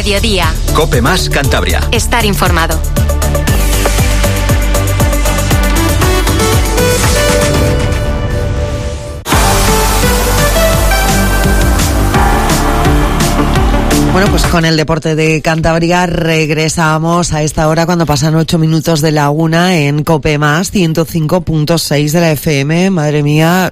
mediodía. COPE más Cantabria. Estar informado. Bueno, pues con el deporte de Cantabria regresamos a esta hora cuando pasan 8 minutos de la 1 en COPE más 105.6 de la FM. Madre mía,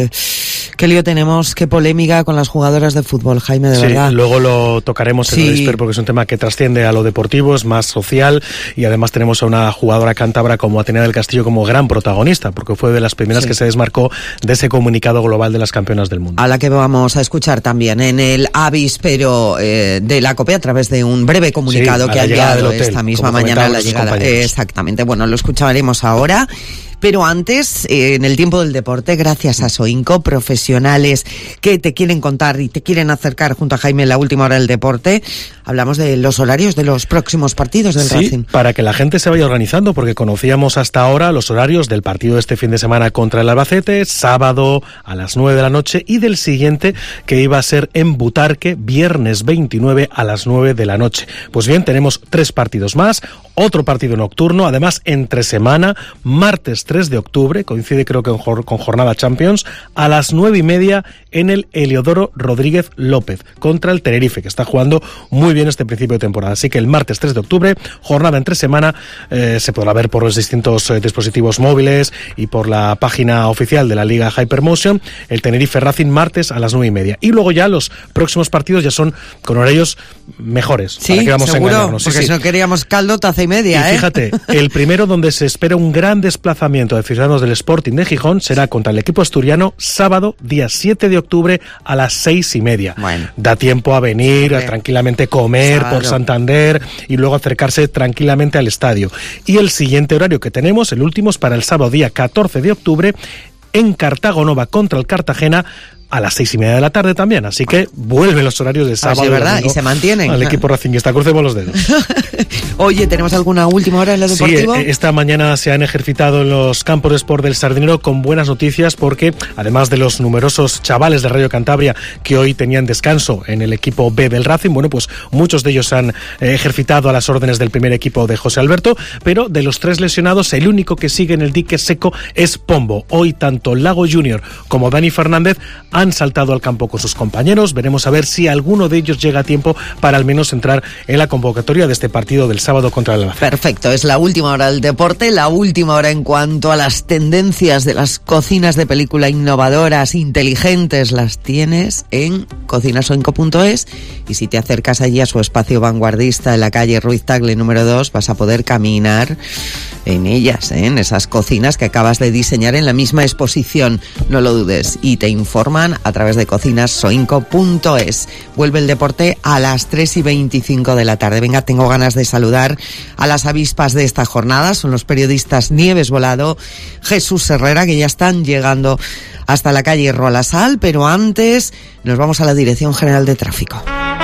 qué lío tenemos, qué polémica con las jugadoras de fútbol, Jaime, de verdad. Sí, luego lo tocaremos en el Whisper porque es un tema que trasciende a lo deportivo, es más social y además tenemos a una jugadora cántabra como Atenea del Castillo como gran protagonista, porque fue de las primeras que se desmarcó de ese comunicado global de las campeonas del mundo. A la que vamos a escuchar también en el avispero de la COPE a través de un breve comunicado que ha enviado esta misma mañana a la llegada. Exactamente, bueno, lo escucharemos ahora. Pero antes, en el tiempo del deporte, gracias a Soinco, profesionales que te quieren contar y te quieren acercar junto a Jaime en la última hora del deporte, hablamos de los horarios de los próximos partidos del Racing. Para que la gente se vaya organizando, porque conocíamos hasta ahora los horarios del partido de este fin de semana contra el Albacete, sábado a las 9 de la noche, y del siguiente, que iba a ser en Butarque, viernes 29 a las 9 de la noche. Pues bien, tenemos 3 partidos más, otro partido nocturno, además entre semana, martes 3 de octubre, coincide creo que con jornada Champions, a las 9:30 en el Heliodoro Rodríguez López, contra el Tenerife, que está jugando muy bien este principio de temporada. Así que el martes 3 de octubre, jornada entre semana, se podrá ver por los distintos dispositivos móviles y por la página oficial de la Liga Hypermotion, el Tenerife Racing martes a las 9:30. Y luego ya los próximos partidos ya son con horarios mejores. Sí, para que vamos seguro, a engañarnos. porque si no queríamos caldo, taza y media. Y fíjate, el primero donde se espera un gran desplazamiento de aficionados del Sporting de Gijón será contra el equipo asturiano sábado, día 7 de octubre a las 6:30. Bueno. Da tiempo a venir, a tranquilamente comer por Santander y luego acercarse tranquilamente al estadio. Y el siguiente horario que tenemos, el último, es para el sábado, día 14 de octubre, en Cartagonova contra el Cartagena, a las 6:30 de la tarde también, así que vuelven los horarios de sábado. Sí, ¿verdad? Y se mantienen. Al equipo racinguista, crucemos los dedos. Oye, ¿tenemos alguna última hora en lo deportivo? Sí, esta mañana se han ejercitado en los campos de sport del Sardinero con buenas noticias, porque además de los numerosos chavales de Radio Cantabria que hoy tenían descanso en el equipo B del Racing, bueno, pues muchos de ellos han ejercitado a las órdenes del primer equipo de José Alberto, pero de los 3 lesionados, el único que sigue en el dique seco es Pombo. Hoy tanto Lago Junior como Dani Fernández han saltado al campo con sus compañeros. Veremos a ver si alguno de ellos llega a tiempo para al menos entrar en la convocatoria de este partido del sábado contra el Albacete. Perfecto, es la última hora del deporte, la última hora en cuanto a las tendencias de las cocinas de película innovadoras, inteligentes, las tienes en cocinasoinco.es, y si te acercas allí a su espacio vanguardista en la calle Ruiz Tagle número 2, vas a poder caminar en ellas, en esas cocinas que acabas de diseñar en la misma exposición, no lo dudes, y te informan a través de cocinasoinco.es. Vuelve el deporte a las 3:25 de la tarde. Venga, tengo ganas de saludar a las avispas de esta jornada, son los periodistas Nieves Volado, Jesús Herrera, que ya están llegando hasta la calle Rolasal, pero antes nos vamos a la Dirección General de Tráfico.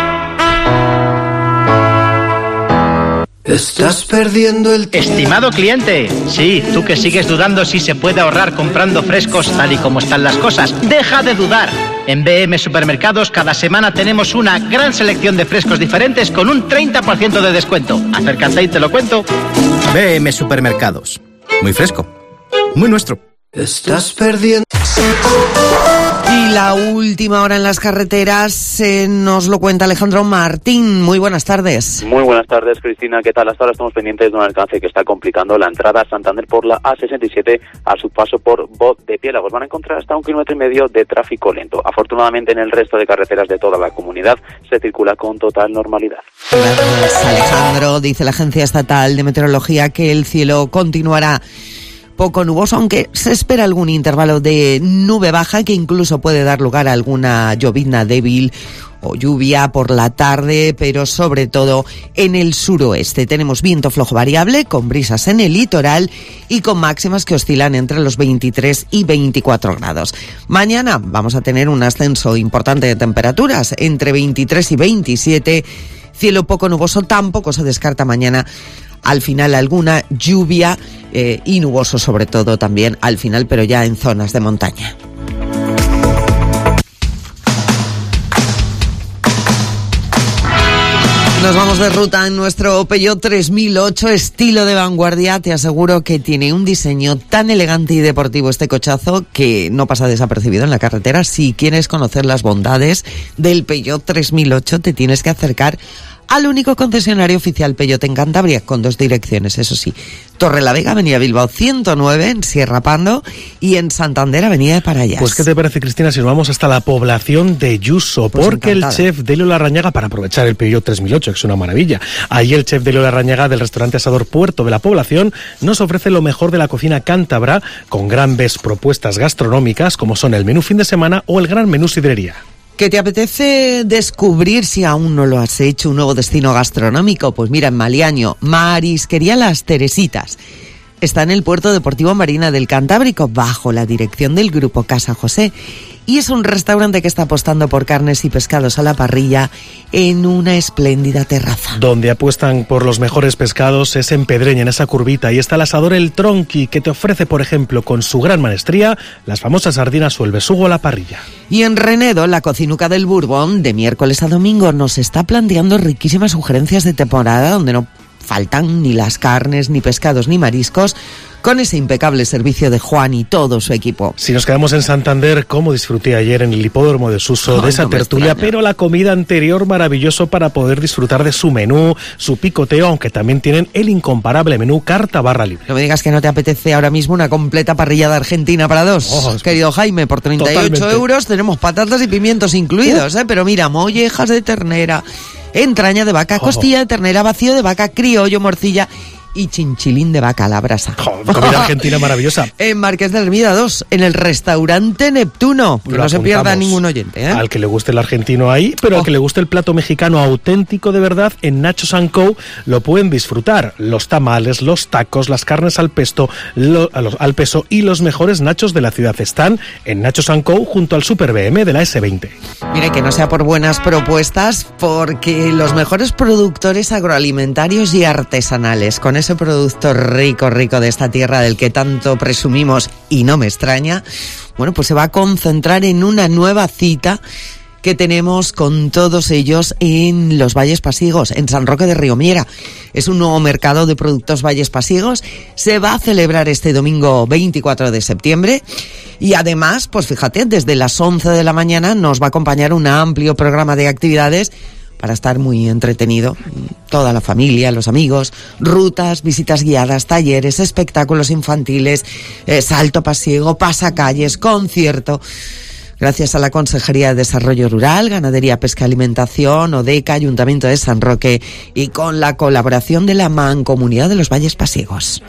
Estás perdiendo el tiempo. Estimado cliente, sí, tú que sigues dudando si se puede ahorrar comprando frescos tal y como están las cosas, deja de dudar. En BM Supermercados cada semana tenemos una gran selección de frescos diferentes con un 30% de descuento. Acércate y te lo cuento. BM Supermercados. Muy fresco. Muy nuestro. Estás perdiendo. Y la última hora en las carreteras nos lo cuenta Alejandro Martín. Muy buenas tardes. Muy buenas tardes, Cristina. ¿Qué tal? Hasta ahora estamos pendientes de un alcance que está complicando la entrada a Santander por la A67 a su paso por Boz de Piélagos. Van a encontrar hasta 1,5 km de tráfico lento. Afortunadamente, en el resto de carreteras de toda la comunidad se circula con total normalidad. Gracias, Alejandro. Dice la Agencia Estatal de Meteorología que el cielo continuará poco nuboso, aunque se espera algún intervalo de nube baja que incluso puede dar lugar a alguna llovizna débil o lluvia por la tarde, pero sobre todo en el suroeste. Tenemos viento flojo variable con brisas en el litoral y con máximas que oscilan entre los 23 y 24 grados. Mañana vamos a tener un ascenso importante de temperaturas, entre 23 y 27, cielo poco nuboso, tampoco se descarta mañana al final alguna lluvia y nuboso sobre todo también al final, pero ya en zonas de montaña. Nos vamos de ruta en nuestro Peugeot 3008, estilo de vanguardia. Te aseguro que tiene un diseño tan elegante y deportivo este cochazo que no pasa desapercibido en la carretera. Si quieres conocer las bondades del Peugeot 3008, te tienes que acercar al único concesionario oficial Peugeot en Cantabria, con 2 direcciones, eso sí. Torrelavega, Avenida Bilbao 109, en Sierra Pando, y en Santander, Avenida de Parayas. Pues ¿qué te parece, Cristina, si nos vamos hasta la población de Yuso? Pues porque encantada. El chef Delio Larrañaga, para aprovechar el Peugeot 3008, que es una maravilla, ahí el chef Delio Larrañaga del restaurante Asador Puerto de la Población nos ofrece lo mejor de la cocina cántabra, con grandes propuestas gastronómicas, como son el menú fin de semana o el gran menú sidrería. ¿Que te apetece descubrir, si aún no lo has hecho, un nuevo destino gastronómico? Pues mira, en Maliaño, Marisquería Las Teresitas. Está en el Puerto Deportivo Marina del Cantábrico, bajo la dirección del Grupo Casa José. Y es un restaurante que está apostando por carnes y pescados a la parrilla en una espléndida terraza. Donde apuestan por los mejores pescados es en Pedreña, en esa curvita. Y está el asador El Tronqui, que te ofrece, por ejemplo, con su gran maestría, las famosas sardinas o el besugo a la parrilla. Y en Renedo, la cocinuca del Bourbon, de miércoles a domingo, nos está planteando riquísimas sugerencias de temporada, donde no faltan ni las carnes, ni pescados, ni mariscos, con ese impecable servicio de Juan y todo su equipo. Si nos quedamos en Santander, como disfruté ayer en el hipódromo de Suso de esa tertulia, pero la comida anterior maravilloso para poder disfrutar de su menú, su picoteo, aunque también tienen el incomparable menú carta barra libre. No me digas que no te apetece ahora mismo una completa parrillada argentina para 2, querido Jaime, por 38 totalmente. Euros tenemos patatas y pimientos incluidos, pero mira, mollejas de ternera, entraña de vaca, costilla de ternera, vacío de vaca, criollo, morcilla y chinchilín de vaca a la brasa. Comida argentina maravillosa. En Marqués de Hermida 2, en el restaurante Neptuno, que no se pierda ningún oyente, ¿eh? Al que le guste el argentino ahí, pero al que le guste el plato mexicano auténtico de verdad, en Nachos & Co. lo pueden disfrutar. Los tamales, los tacos, las carnes al pesto, al peso y los mejores nachos de la ciudad están en Nachos & Co. junto al Super BM de la S20. Mire, que no sea por buenas propuestas, porque los mejores productores agroalimentarios y artesanales, con ese producto rico de esta tierra del que tanto presumimos y no me extraña, bueno, pues se va a concentrar en una nueva cita que tenemos con todos ellos en los Valles Pasigos, en San Roque de Riomiera. Es un nuevo mercado de productos Valles Pasigos. Se va a celebrar este domingo 24 de septiembre. Y además, pues fíjate, desde las 11 de la mañana nos va a acompañar un amplio programa de actividades para estar muy entretenido, toda la familia, los amigos, rutas, visitas guiadas, talleres, espectáculos infantiles, salto pasiego, pasacalles, concierto. Gracias a la Consejería de Desarrollo Rural, Ganadería, Pesca y Alimentación, ODECA, Ayuntamiento de San Roque y con la colaboración de la Mancomunidad de los Valles Pasiegos.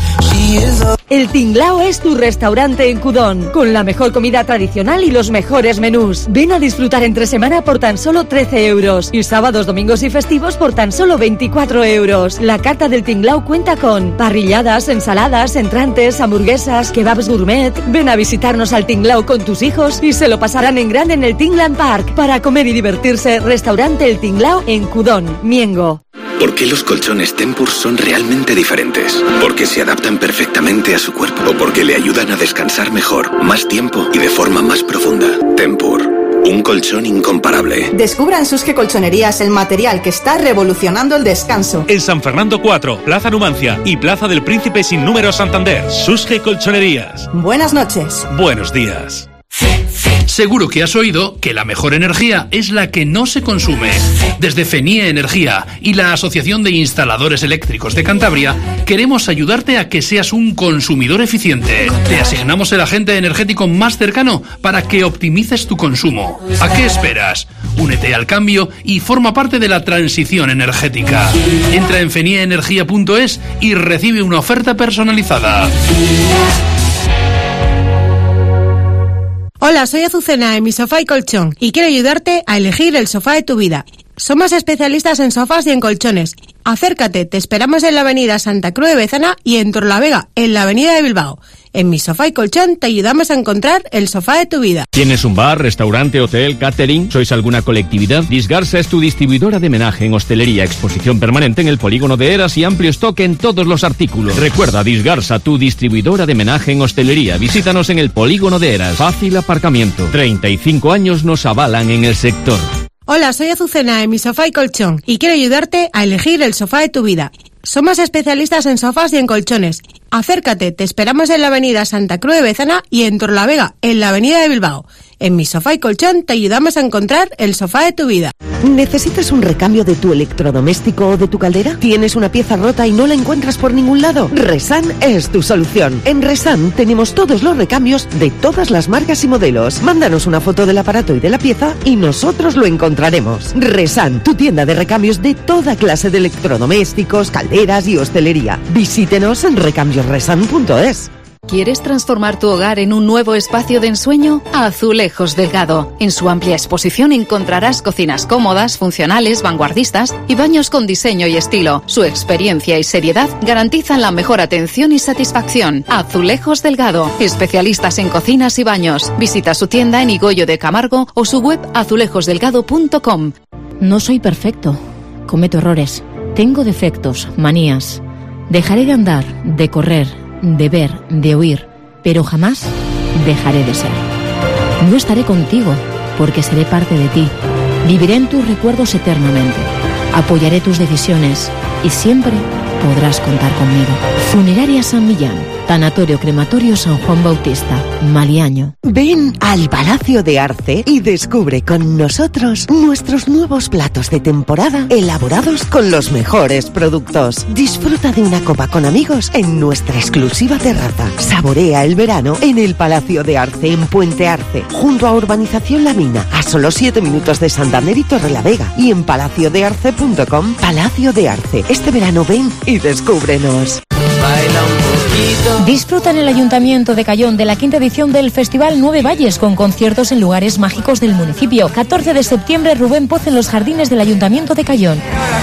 El Tinglao es tu restaurante en Cudón, con la mejor comida tradicional y los mejores menús. Ven a disfrutar entre semana por tan solo 13 euros y sábados, domingos y festivos por tan solo 24 euros. La carta del Tinglao cuenta con parrilladas, ensaladas, entrantes, hamburguesas, kebabs gourmet. Ven a visitarnos al Tinglao con tus hijos y se lo pasarán en grande en el Tingland Park. Para comer y divertirse, restaurante El Tinglao en Cudón, Miengo. ¿Por qué los colchones Tempur son realmente diferentes? Porque se adaptan perfectamente a su cuerpo o porque le ayudan a descansar mejor, más tiempo y de forma más profunda. Tempur, un colchón incomparable. Descubra en Susge Colchonerías el material que está revolucionando el descanso. En San Fernando 4, Plaza Numancia y Plaza del Príncipe sin número Santander. Susge Colchonerías. Buenas noches. Buenos días. Seguro que has oído que la mejor energía es la que no se consume. Desde FENIE Energía y la Asociación de Instaladores Eléctricos de Cantabria queremos ayudarte a que seas un consumidor eficiente. Te asignamos el agente energético más cercano para que optimices tu consumo. ¿A qué esperas? Únete al cambio y forma parte de la transición energética. Entra en fenieenergia.es y recibe una oferta personalizada. Hola, soy Azucena de Mi Sofá y Colchón y quiero ayudarte a elegir el sofá de tu vida. Somos especialistas en sofás y en colchones. Acércate, te esperamos en la avenida Santa Cruz de Bezana y en Torrelavega, en la avenida de Bilbao. En Mi Sofá y Colchón te ayudamos a encontrar el sofá de tu vida. ¿Tienes un bar, restaurante, hotel, catering? ¿Sois alguna colectividad? Disgarsa es tu distribuidora de menaje en hostelería, exposición permanente en el polígono de Eras y amplio stock en todos los artículos. Recuerda, Disgarsa, tu distribuidora de menaje en hostelería. Visítanos en el polígono de Eras. Fácil aparcamiento. 35 años nos avalan en el sector. Hola, soy Azucena de Mi Sofá y Colchón y quiero ayudarte a elegir el sofá de tu vida. Somos especialistas en sofás y en colchones. Acércate, te esperamos en la avenida Santa Cruz de Bezana y en Torrelavega, en la avenida de Bilbao. En Mi Sofá y Colchón te ayudamos a encontrar el sofá de tu vida. ¿Necesitas un recambio de tu electrodoméstico o de tu caldera? ¿Tienes una pieza rota y no la encuentras por ningún lado? Resan es tu solución. En Resan tenemos todos los recambios de todas las marcas y modelos. Mándanos una foto del aparato y de la pieza y nosotros lo encontraremos. Resan, tu tienda de recambios de toda clase de electrodomésticos, calderas y hostelería. Visítenos en recambiosresan.es. ¿Quieres transformar tu hogar en un nuevo espacio de ensueño? Azulejos Delgado. En su amplia exposición encontrarás cocinas cómodas, funcionales, vanguardistas y baños con diseño y estilo. Su experiencia y seriedad garantizan la mejor atención y satisfacción. Azulejos Delgado. Especialistas en cocinas y baños. Visita su tienda en Higoyo de Camargo o su web azulejosdelgado.com. No soy perfecto. Cometo errores. Tengo defectos, manías. Dejaré de andar, de correr, de ver, de oír, pero jamás dejaré de ser. No estaré contigo, porque seré parte de ti. Viviré en tus recuerdos eternamente. Apoyaré tus decisiones y siempre podrás contar conmigo. Funeraria San Millán, Tanatorio Crematorio San Juan Bautista, Maliaño. Ven al Palacio de Arce y descubre con nosotros nuestros nuevos platos de temporada elaborados con los mejores productos. Disfruta de una copa con amigos en nuestra exclusiva terraza. Saborea el verano en el Palacio de Arce, en Puente Arce, junto a Urbanización La Mina, a solo 7 minutos de Santander y Torrelavega, y en palaciodearce.com. Palacio de Arce. Este verano ven y descúbrenos. Disfruta en el Ayuntamiento de Cayón de la 5ª edición del Festival 9 Valles, con conciertos en lugares mágicos del municipio. 14 de septiembre, Rubén Poz en los jardines del Ayuntamiento de Cayón.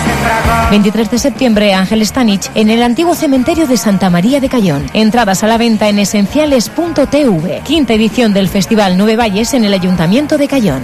23 de septiembre, Ángel Stanich en el antiguo cementerio de Santa María de Cayón. Entradas a la venta en esenciales.tv. 5ª edición del Festival 9 Valles en el Ayuntamiento de Cayón.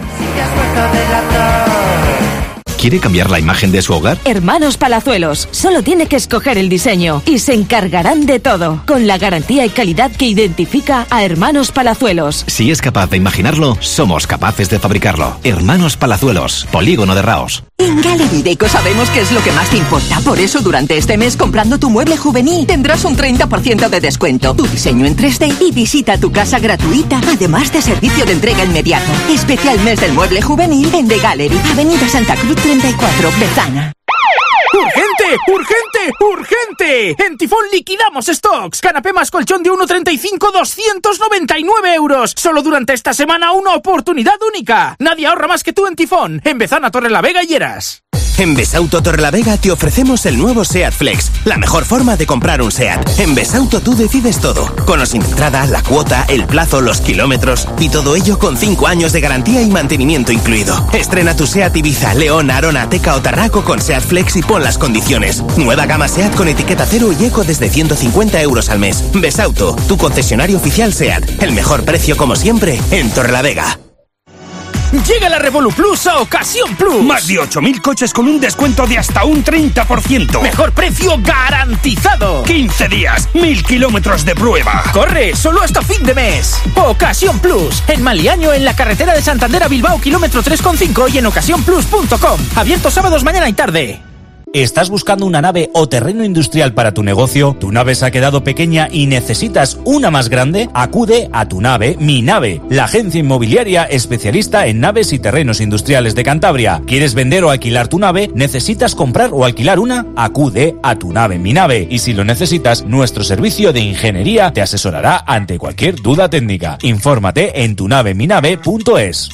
¿Quiere cambiar la imagen de su hogar? Hermanos Palazuelos. Solo tiene que escoger el diseño y se encargarán de todo, con la garantía y calidad que identifica a Hermanos Palazuelos. Si es capaz de imaginarlo, somos capaces de fabricarlo. Hermanos Palazuelos, Polígono de Raos. En Gallery Deco sabemos qué es lo que más te importa. Por eso, durante este mes, comprando tu mueble juvenil, tendrás un 30% de descuento, tu diseño en 3D y visita tu casa gratuita, además de servicio de entrega inmediato. Especial mes del mueble juvenil en The Gallery, Avenida Santa Cruz 34, Bezana. ¡Urgente! ¡Urgente! ¡Urgente! En Tifón liquidamos stocks. Canapé más colchón de 1,35, 299 euros. Solo durante esta semana una oportunidad única. Nadie ahorra más que tú en Tifón. En Bezana, Torrelavega y Lleras. En Besauto Torrelavega te ofrecemos el nuevo SEAT Flex, la mejor forma de comprar un SEAT. En Besauto tú decides todo, con o sin entrada, la cuota, el plazo, los kilómetros y todo ello con 5 años de garantía y mantenimiento incluido. Estrena tu SEAT Ibiza, León, Arona, Teca o Tarraco con SEAT Flex y pon las condiciones. Nueva gama SEAT con etiqueta cero y eco desde 150 euros al mes. Besauto, tu concesionario oficial SEAT. El mejor precio como siempre en Torrelavega. Llega la Revolu Plus a Ocasión Plus. Más de 8.000 coches con un descuento de hasta un 30%. Mejor precio garantizado. 15 días, 1.000 kilómetros de prueba. Corre, solo hasta fin de mes. Ocasión Plus. En Maliaño, en la carretera de Santander a Bilbao, kilómetro 3,5 y en ocasiónplus.com. Abierto sábados, mañana y tarde. ¿Estás buscando una nave o terreno industrial para tu negocio? ¿Tu nave se ha quedado pequeña y necesitas una más grande? Acude a Tu Nave, Mi Nave, la agencia inmobiliaria especialista en naves y terrenos industriales de Cantabria. ¿Quieres vender o alquilar tu nave? ¿Necesitas comprar o alquilar una? Acude a Tu Nave, Mi Nave. Y si lo necesitas, nuestro servicio de ingeniería te asesorará ante cualquier duda técnica. Infórmate en tunaveminave.es.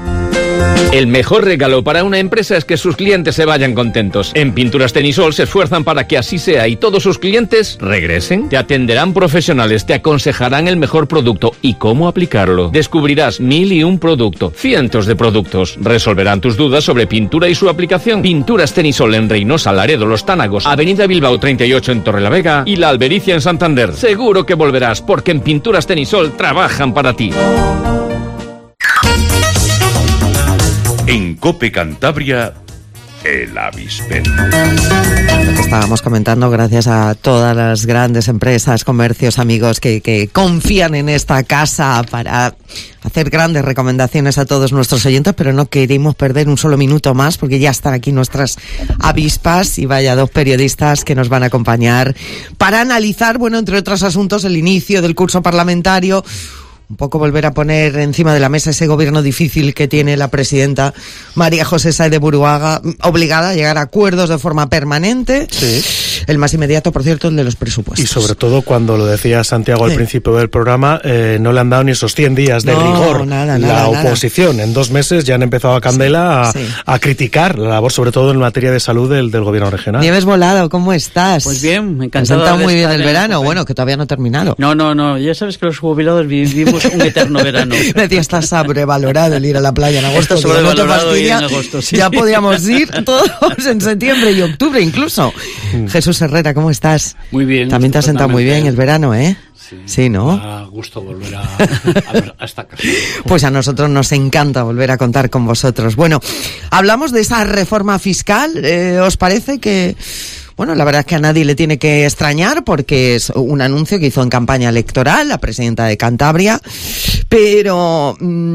El mejor regalo para una empresa es que sus clientes se vayan contentos. En Pinturas Tenisol se esfuerzan para que así sea y todos sus clientes regresen. Te atenderán profesionales, te aconsejarán el mejor producto y cómo aplicarlo. Descubrirás 1001 producto, cientos de productos. Resolverán tus dudas sobre pintura y su aplicación. Pinturas Tenisol en Reynosa, Laredo, Los Tánagos, Avenida Bilbao 38 en Torrelavega y La Albericia en Santander. Seguro que volverás porque en Pinturas Tenisol trabajan para ti. En COPE Cantabria, El Avispero. Estábamos comentando, gracias a todas las grandes empresas, comercios, amigos que confían en esta casa para hacer grandes recomendaciones a todos nuestros oyentes, pero no queremos perder un solo minuto más porque ya están aquí nuestras avispas y vaya 2 periodistas que nos van a acompañar para analizar, bueno, entre otros asuntos, el inicio del curso parlamentario. Un poco volver a poner encima de la mesa ese gobierno difícil que tiene la presidenta María José Sáez de Buruaga, obligada a llegar a acuerdos de forma permanente. Sí. El más inmediato, por cierto, el de los presupuestos. Y sobre todo, cuando lo decía Santiago al principio del programa, no le han dado ni esos 100 días de rigor. La oposición, en 2 meses ya han empezado a candela a criticar la labor, sobre todo en materia de salud del gobierno regional. Nieves Volado, ¿cómo estás? Pues bien, encantado. ¿Has sentado muy bien el verano? Bueno, que todavía no ha terminado. No, ya sabes que los jubilados vivimos un eterno verano. Decía, está sobrevalorado el ir a la playa en agosto. No te fastidia, en agosto, sí. Ya podíamos ir todos en septiembre y octubre incluso. Jesús Herrera, ¿cómo estás? Muy bien. También te has sentado muy bien el verano, ¿eh? Sí, ¿no? A gusto volver a esta casa. Pues a nosotros nos encanta volver a contar con vosotros. Bueno, hablamos de esa reforma fiscal. ¿Os parece que...? Bueno, la verdad es que a nadie le tiene que extrañar porque es un anuncio que hizo en campaña electoral la presidenta de Cantabria, pero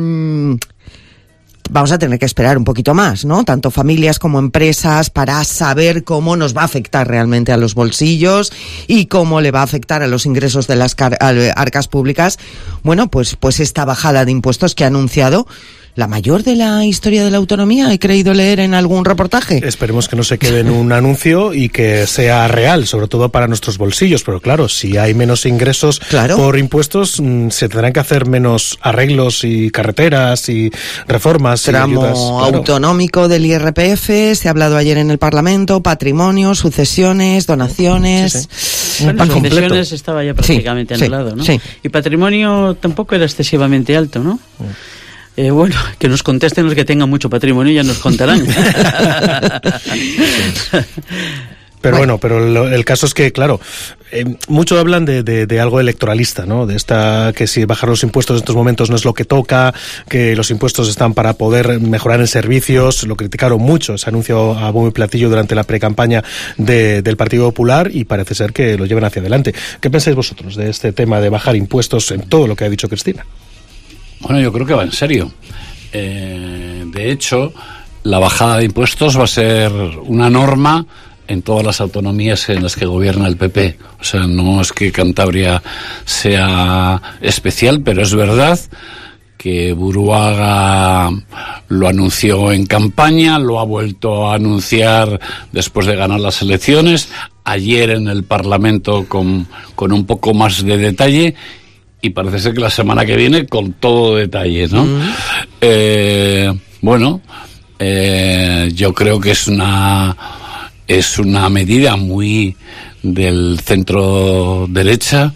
vamos a tener que esperar un poquito más, ¿no? Tanto familias como empresas para saber cómo nos va a afectar realmente a los bolsillos y cómo le va a afectar a los ingresos de las arcas públicas. Bueno, pues esta bajada de impuestos que ha anunciado la mayor de la historia de la autonomía, he creído leer en algún reportaje. Esperemos que no se quede en un anuncio y que sea real, sobre todo para nuestros bolsillos. Pero claro, si hay menos ingresos por impuestos, se tendrán que hacer menos arreglos y carreteras y reformas. Tramo y ayudas, autonómico del IRPF, se ha hablado ayer en el Parlamento, patrimonio, sucesiones, donaciones. Sí. Bueno, sucesiones estaba ya prácticamente anulado, ¿no? Sí. Y patrimonio tampoco era excesivamente alto, ¿no? Bueno, que nos contesten los que tengan mucho patrimonio y ya nos contarán. Pero bueno, el caso es que, claro, mucho hablan de algo electoralista, ¿no? De que si bajar los impuestos en estos momentos no es lo que toca, que los impuestos están para poder mejorar en servicios. Lo criticaron mucho, ese anuncio a bombo y platillo durante la precampaña del Partido Popular y parece ser que lo llevan hacia adelante. ¿Qué pensáis vosotros de este tema de bajar impuestos en todo lo que ha dicho Cristina? Bueno, yo creo que va en serio. De hecho, la bajada de impuestos va a ser una norma en todas las autonomías en las que gobierna el PP. O sea, no es que Cantabria sea especial, pero es verdad que Buruaga lo anunció en campaña, lo ha vuelto a anunciar después de ganar las elecciones, ayer en el Parlamento con un poco más de detalle. Y parece ser que la semana que viene con todo detalle, ¿no? Yo creo que es una medida muy del centro derecha.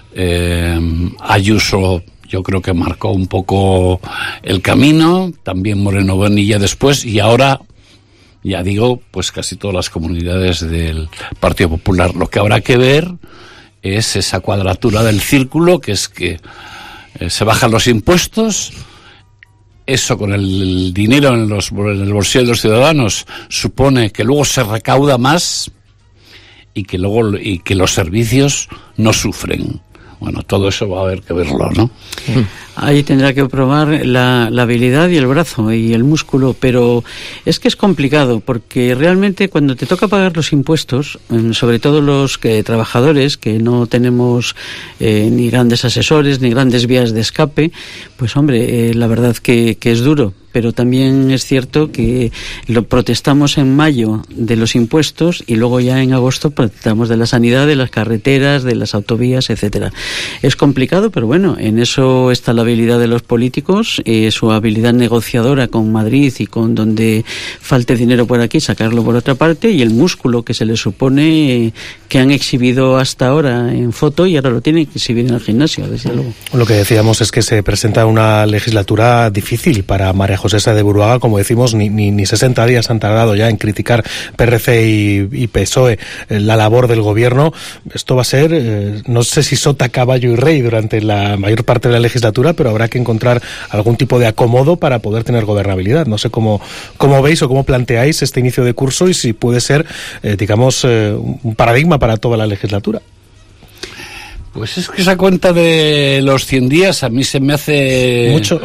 Ayuso, yo creo que marcó un poco el camino, también Moreno Bonilla después, y ahora, ya digo, pues casi todas las comunidades del Partido Popular. Lo que habrá que ver es esa cuadratura del círculo, que es que se bajan los impuestos, eso con el dinero en el bolsillo de los ciudadanos supone que luego se recauda más y que los servicios no sufren. Bueno, todo eso va a haber que verlo, ¿no? Ahí tendrá que probar la habilidad y el brazo y el músculo, pero es que es complicado, porque realmente cuando te toca pagar los impuestos, sobre todo los trabajadores que no tenemos ni grandes asesores ni grandes vías de escape, pues hombre, la verdad que es duro. Pero también es cierto que lo protestamos en mayo de los impuestos y luego ya en agosto protestamos de la sanidad, de las carreteras, de las autovías, etcétera. Es complicado, pero bueno, en eso está la habilidad de los políticos, su habilidad negociadora con Madrid y con donde falte dinero por aquí, sacarlo por otra parte, y el músculo que se les supone que han exhibido hasta ahora en foto y ahora lo tienen que exhibir en el gimnasio, desde luego. Lo que decíamos es que se presenta una legislatura difícil para María José Sáez de Buruaga, como decimos, ni 60 días han tardado ya en criticar PRC y PSOE la labor del gobierno. Esto va a ser, no sé si sota, caballo y rey durante la mayor parte de la legislatura, pero habrá que encontrar algún tipo de acomodo para poder tener gobernabilidad. No sé cómo veis o cómo planteáis este inicio de curso y si puede ser, un paradigma para toda la legislatura. Pues es que esa cuenta de los 100 días a mí se me hace... Mucho.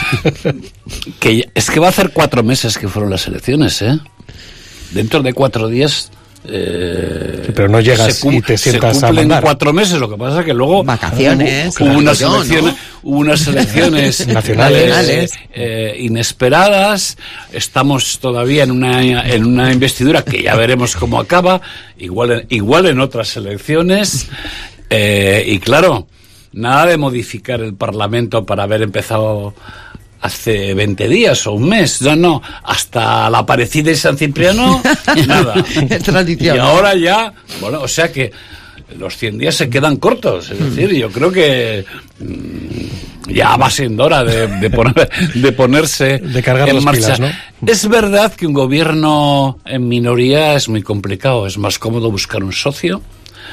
Es que va a hacer 4 meses que fueron las elecciones, ¿eh? Dentro de 4 días... Sí, pero no llegas y te sientas se a cumplen mandar. 4 meses, lo que pasa es que luego... Vacaciones. Hubo unas elecciones nacionales inesperadas, estamos todavía en una investidura que ya veremos cómo acaba, igual en otras elecciones... y claro, nada de modificar el Parlamento para haber empezado hace 20 días o un mes, no, hasta la Aparecida y San Cipriano, nada. Tradición. Y ahora ya, o sea que los 100 días se quedan cortos, es decir, yo creo que ya va siendo hora de ponerse de cargar en las marcha. pilas, ¿no? Es verdad que un gobierno en minoría es muy complicado, es más cómodo buscar un socio.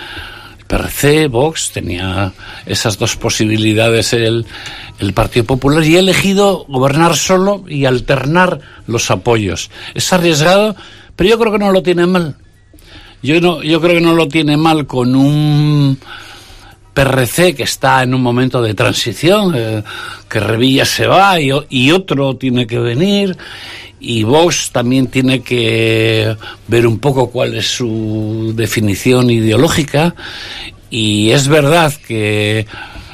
PRC, Vox, tenía esas dos posibilidades el Partido Popular, y he elegido gobernar solo y alternar los apoyos. Es arriesgado, pero yo creo que no lo tiene mal. Yo creo que no lo tiene mal con un PRC que está en un momento de transición, que Revilla se va y otro tiene que venir, y Vox también tiene que ver un poco cuál es su definición ideológica, y es verdad que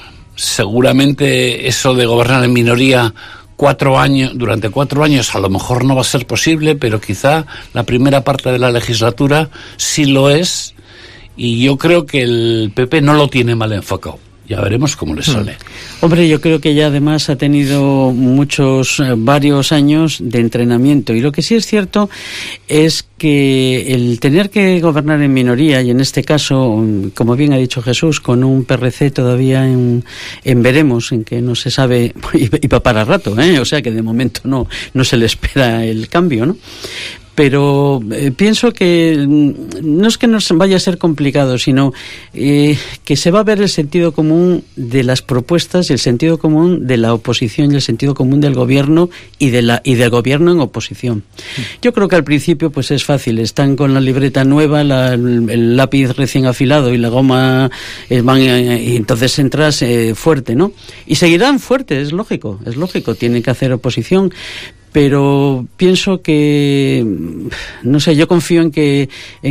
seguramente eso de gobernar en minoría durante 4 años a lo mejor no va a ser posible, pero quizá la primera parte de la legislatura sí lo es, y yo creo que el PP no lo tiene mal enfocado. Ya veremos cómo le sale. Hombre, yo creo que ya además ha tenido varios años de entrenamiento, y lo que sí es cierto es que el tener que gobernar en minoría, y en este caso, como bien ha dicho Jesús, con un PRC todavía en veremos, en que no se sabe, y para rato, o sea que de momento no se le espera el cambio, ¿no? Pero pienso que no es que nos vaya a ser complicado, sino que se va a ver el sentido común de las propuestas, y el sentido común de la oposición, y el sentido común del gobierno y del gobierno en oposición. Yo creo que al principio pues es fácil, están con la libreta nueva, el lápiz recién afilado y la goma y entonces entras fuerte, ¿no? Y seguirán fuertes, es lógico, tienen que hacer oposición. Pero pienso que, no sé, yo confío en que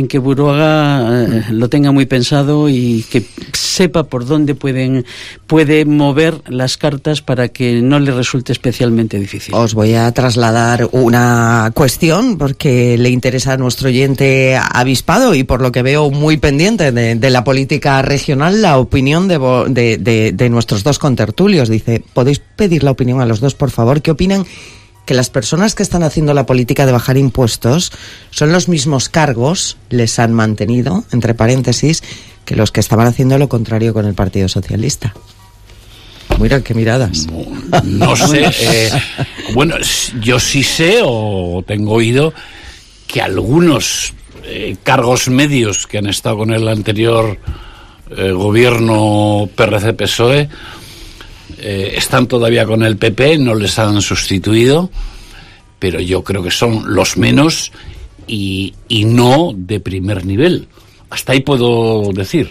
Buruaga lo tenga muy pensado y que sepa por dónde puede mover las cartas para que no le resulte especialmente difícil. Os voy a trasladar una cuestión porque le interesa a nuestro oyente avispado y por lo que veo muy pendiente de la política regional, la opinión de nuestros dos contertulios. Dice, ¿podéis pedir la opinión a los dos, por favor? ¿Qué opinan? Que las personas que están haciendo la política de bajar impuestos son los mismos cargos, les han mantenido, entre paréntesis, que los que estaban haciendo lo contrario con el Partido Socialista. Mira, qué miradas. No sé. Bueno, yo sí sé o tengo oído que algunos cargos medios que han estado con el anterior gobierno PRC-PSOE están todavía con el PP, no les han sustituido, pero yo creo que son los menos y no de primer nivel. Hasta ahí puedo decir.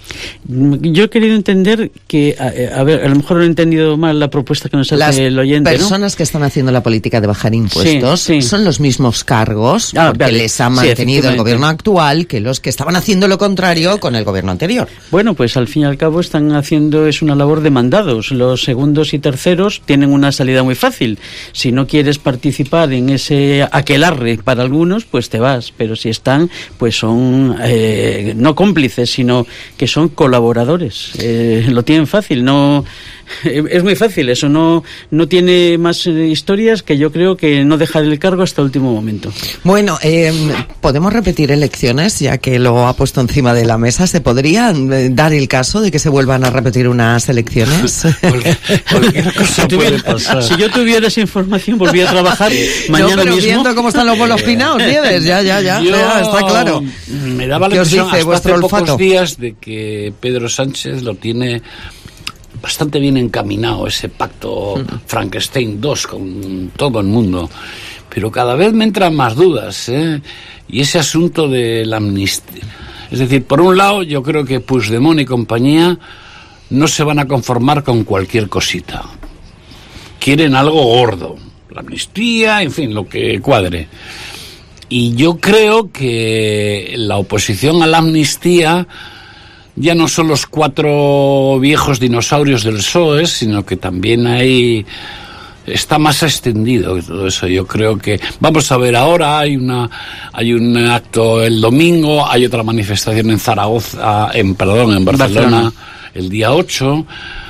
Yo he querido entender que, a lo mejor lo he entendido mal la propuesta que nos hace el oyente. Las personas que están haciendo la política de bajar impuestos son los mismos cargos porque les ha mantenido el gobierno actual que los que estaban haciendo lo contrario con el gobierno anterior. Bueno, pues al fin y al cabo están haciendo una labor de mandados. Los segundos y terceros tienen una salida muy fácil. Si no quieres participar en ese aquelarre para algunos, pues te vas. Pero si están, pues son no cómplices, sino que son colaboradores, lo tienen fácil, es muy fácil, eso no tiene más historias que yo creo que no dejar el cargo hasta el último momento. Bueno, ¿podemos repetir elecciones? Ya que lo ha puesto encima de la mesa, ¿se podría dar el caso de que se vuelvan a repetir unas elecciones? Cualquier cosa puede pasar. Si yo tuviera esa información, volvía a trabajar mañana pero mismo. Viendo cómo están los bolos pinados, Nieves, ya, está claro. Me daba la impresión hasta hace pocos días de que Pedro Sánchez lo tiene bastante bien encaminado ese pacto Frankenstein 2 con todo el mundo, pero cada vez me entran más dudas, y ese asunto de la amnistía. Es decir, por un lado, yo creo que Puigdemont y compañía no se van a conformar con cualquier cosita. Quieren algo gordo, la amnistía, en fin, lo que cuadre. Y yo creo que la oposición a la amnistía ya no son los 4 viejos dinosaurios del PSOE, sino que también está más extendido que todo eso. Yo creo que vamos a ver ahora, hay un acto el domingo, hay otra manifestación en Zaragoza, en Barcelona, el día 8.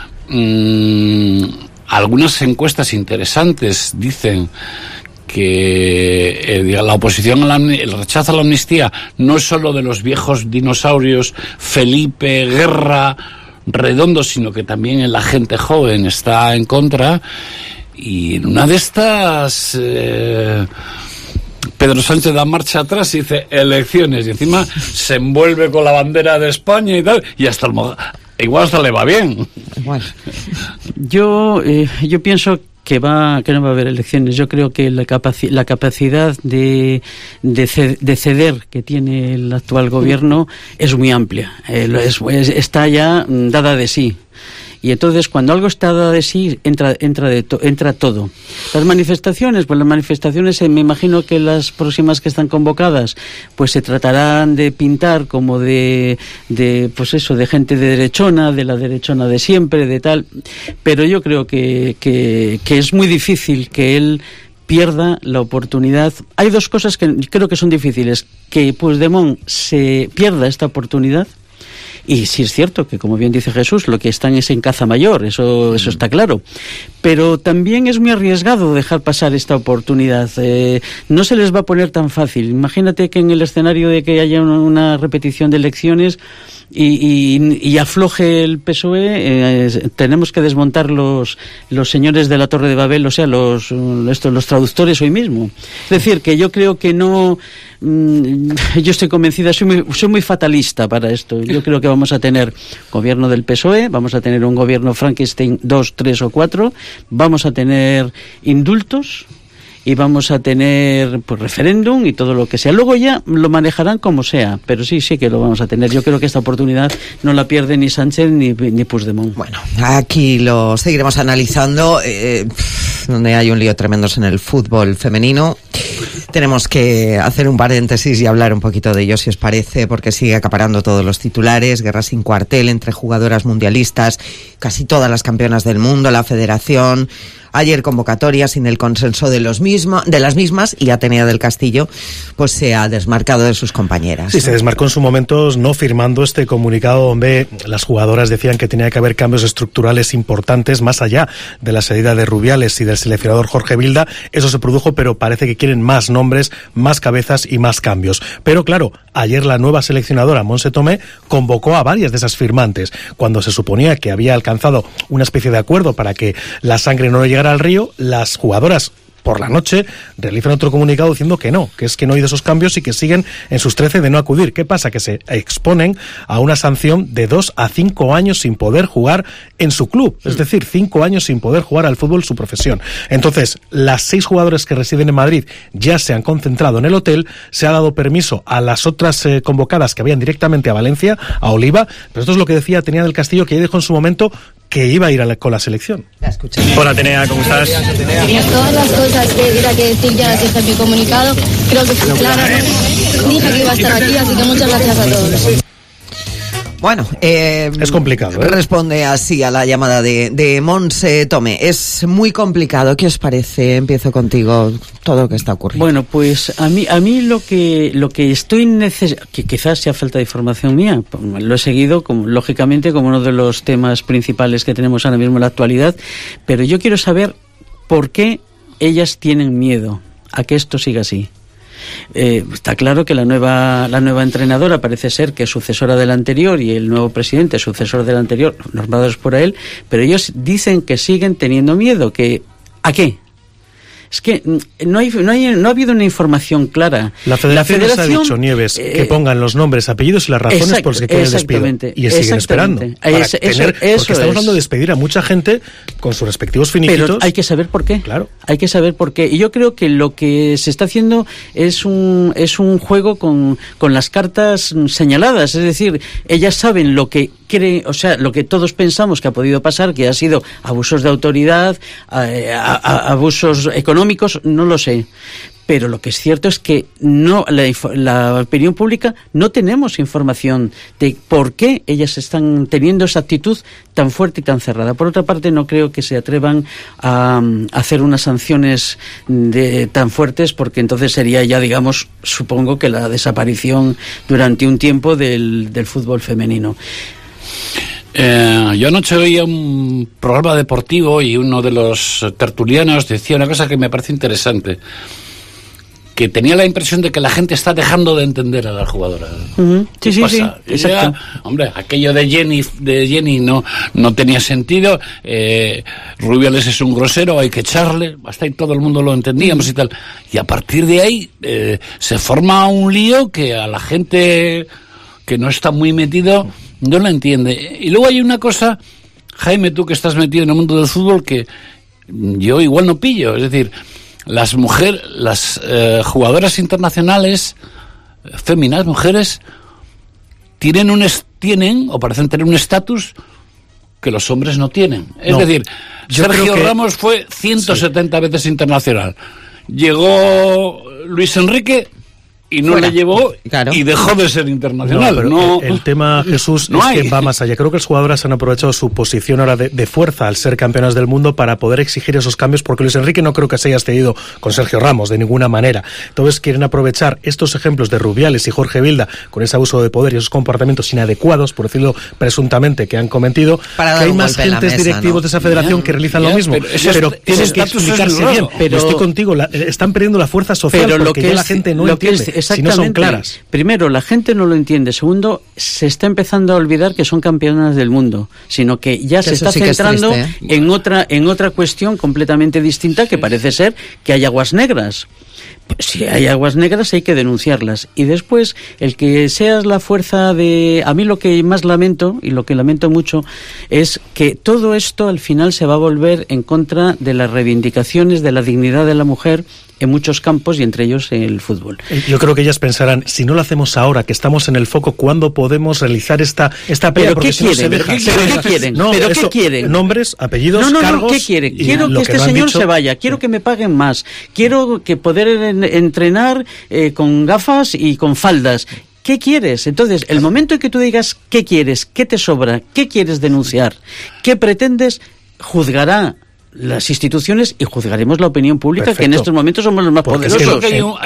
Algunas encuestas interesantes dicen que la oposición el rechazo a la amnistía no es solo de los viejos dinosaurios Felipe, Guerra, Redondo, sino que también la gente joven está en contra. Y en una de estas Pedro Sánchez da marcha atrás y dice elecciones, y encima se envuelve con la bandera de España y tal, y igual hasta le va bien. Bueno. Yo pienso que no va a haber elecciones. Yo creo que la capacidad de ceder que tiene el actual gobierno es muy amplia. Está ya dada de sí. Y entonces, cuando algo está dado de sí, entra todo. Las manifestaciones, me imagino que las próximas que están convocadas, pues se tratarán de pintar como de gente de derechona, de la derechona de siempre, de tal. Pero yo creo que es muy difícil que él pierda la oportunidad. Hay 2 cosas que creo que son difíciles: que Puigdemont se pierda esta oportunidad. Y sí es cierto que, como bien dice Jesús, lo que están es en caza mayor, eso está claro. Pero también es muy arriesgado dejar pasar esta oportunidad. No se les va a poner tan fácil. Imagínate que en el escenario de que haya una repetición de elecciones y afloje el PSOE, tenemos que desmontar los señores de la Torre de Babel, o sea, los traductores hoy mismo. Es decir, que yo creo que no... Yo estoy convencida, soy muy fatalista para esto. Yo creo que vamos a tener gobierno del PSOE, vamos a tener un gobierno Frankenstein 2, 3 o 4, vamos a tener indultos y vamos a tener referéndum y todo lo que sea. Luego ya lo manejarán como sea, pero sí que lo vamos a tener. Yo creo que esta oportunidad no la pierde ni Sánchez ni Puigdemont. Bueno, aquí lo seguiremos analizando, donde hay un lío tremendo en el fútbol femenino. Tenemos que hacer un paréntesis y hablar un poquito de ello, si os parece, porque sigue acaparando todos los titulares. Guerra sin cuartel entre jugadoras mundialistas, casi todas las campeonas del mundo, la federación. Ayer convocatoria sin el consenso de las mismas, y Atenea del Castillo pues se ha desmarcado de sus compañeras. Sí, se desmarcó en su momento no firmando este comunicado donde las jugadoras decían que tenía que haber cambios estructurales importantes más allá de la salida de Rubiales y del seleccionador Jorge Vilda. Eso se produjo, pero parece que quieren más nombres, más cabezas y más cambios. Pero claro, ayer la nueva seleccionadora, Montse Tomé, convocó a varias de esas firmantes. Cuando se suponía que había alcanzado una especie de acuerdo para que la sangre no llegara al río, las jugadoras por la noche realizan otro comunicado diciendo que no hay de esos cambios y que siguen en sus 13 de no acudir. ¿Qué pasa? Que se exponen a una sanción de 2 a 5 años sin poder jugar en su club, es decir, 5 años sin poder jugar al fútbol, su profesión. Entonces, las 6 jugadoras que residen en Madrid ya se han concentrado en el hotel, se ha dado permiso a las otras convocadas que habían directamente a Valencia, a Oliva, pero esto es lo que decía Atenea del Castillo, que ya dijo en su momento que iba a ir con la selección. Hola Atenea, ¿cómo estás? Todas las cosas que hubiera que decir ya las dije en mi comunicado, creo que fue clara. Dije que iba a estar aquí, así que muchas gracias a todos. Bueno, es complicado, ¿eh? Responde así a la llamada de Montse Tomé. Es muy complicado. ¿Qué os parece? Empiezo contigo, todo lo que está ocurriendo. Bueno, pues a mí lo que estoy que quizás sea falta de información mía, lo he seguido lógicamente como uno de los temas principales que tenemos ahora mismo en la actualidad, pero yo quiero saber por qué ellas tienen miedo a que esto siga así. Está claro que la nueva entrenadora parece ser que es sucesora de la anterior y el nuevo presidente es sucesor de la anterior, nombrados por él, pero ellos dicen que siguen teniendo miedo. ¿A qué? Es que no ha habido una información clara. La Federación nos ha dicho, Nieves, que pongan los nombres, apellidos y las razones por las que quieren el despido. Y siguen esperando. Porque estamos hablando de despedir a mucha gente con sus respectivos finiquitos. Pero hay que saber por qué. Claro. Hay que saber por qué. Y yo creo que lo que se está haciendo es un juego con las cartas señaladas. Es decir, ellas saben lo que creen, o sea, lo que todos pensamos que ha podido pasar, que ha sido abusos de autoridad, abusos económicos, no lo sé. Pero lo que es cierto es que la opinión pública no tenemos información de por qué ellas están teniendo esa actitud tan fuerte y tan cerrada. Por otra parte, no creo que se atrevan a hacer unas sanciones tan fuertes, porque entonces sería ya, digamos, supongo que la desaparición durante un tiempo del fútbol femenino. Yo anoche oía un programa deportivo y uno de los tertulianos decía una cosa que me parece interesante, que tenía la impresión de que la gente está dejando de entender a la jugadora. Sí, exacto. Ya, hombre, aquello de Jenny no tenía sentido. Rubiales es un grosero, hay que echarle. Hasta ahí todo el mundo lo entendíamos y tal. Y a partir de ahí se forma un lío que a la gente que no está muy metido no la entiende. Y luego hay una cosa, Jaime, tú que estás metido en el mundo del fútbol, que yo igual no pillo. Es decir, las jugadoras internacionales, féminas, mujeres, tienen o parecen tener un estatus que los hombres no tienen. Es decir, Sergio Ramos fue 170 veces internacional. Llegó Luis Enrique y no le llevó, claro, y dejó de ser internacional. Pero el tema, Jesús, es que va más allá. Creo que las jugadoras han aprovechado su posición ahora de fuerza al ser campeonas del mundo para poder exigir esos cambios, porque Luis Enrique no creo que se haya cedido con Sergio Ramos de ninguna manera. Entonces quieren aprovechar estos ejemplos de Rubiales y Jorge Vilda con ese abuso de poder y esos comportamientos inadecuados, por decirlo presuntamente, que han cometido, para que hay más gentes directivos de esa federación que realizan lo mismo. Pero tienen que explicarse bien. Pero estoy contigo, están perdiendo la fuerza social porque ya la gente no entiende. Si no son claras. Primero, la gente no lo entiende. Segundo, se está empezando a olvidar que son campeonas del mundo, sino que ya se está centrando en otra cuestión completamente distinta, que parece ser que hay aguas negras. Si hay aguas negras hay que denunciarlas. Y después, el que seas la fuerza de... A mí lo que más lamento, y lo que lamento mucho, es que todo esto al final se va a volver en contra de las reivindicaciones de la dignidad de la mujer en muchos campos, y entre ellos el fútbol. Yo creo que ellas pensarán, si no lo hacemos ahora, que estamos en el foco, ¿cuándo podemos realizar esta pelea? ¿Pero qué quieren? ¿Qué quieren? ¿Qué quieren? Nombres, apellidos, cargos... ¿Qué quieren? Quiero que este señor se vaya, quiero que me paguen más, quiero que poder entrenar con gafas y con faldas. ¿Qué quieres? Entonces, el momento en que tú digas qué quieres, qué te sobra, qué quieres denunciar, qué pretendes, juzgará las instituciones y juzgaremos la opinión pública. Perfecto. Que en estos momentos somos los más poderosos.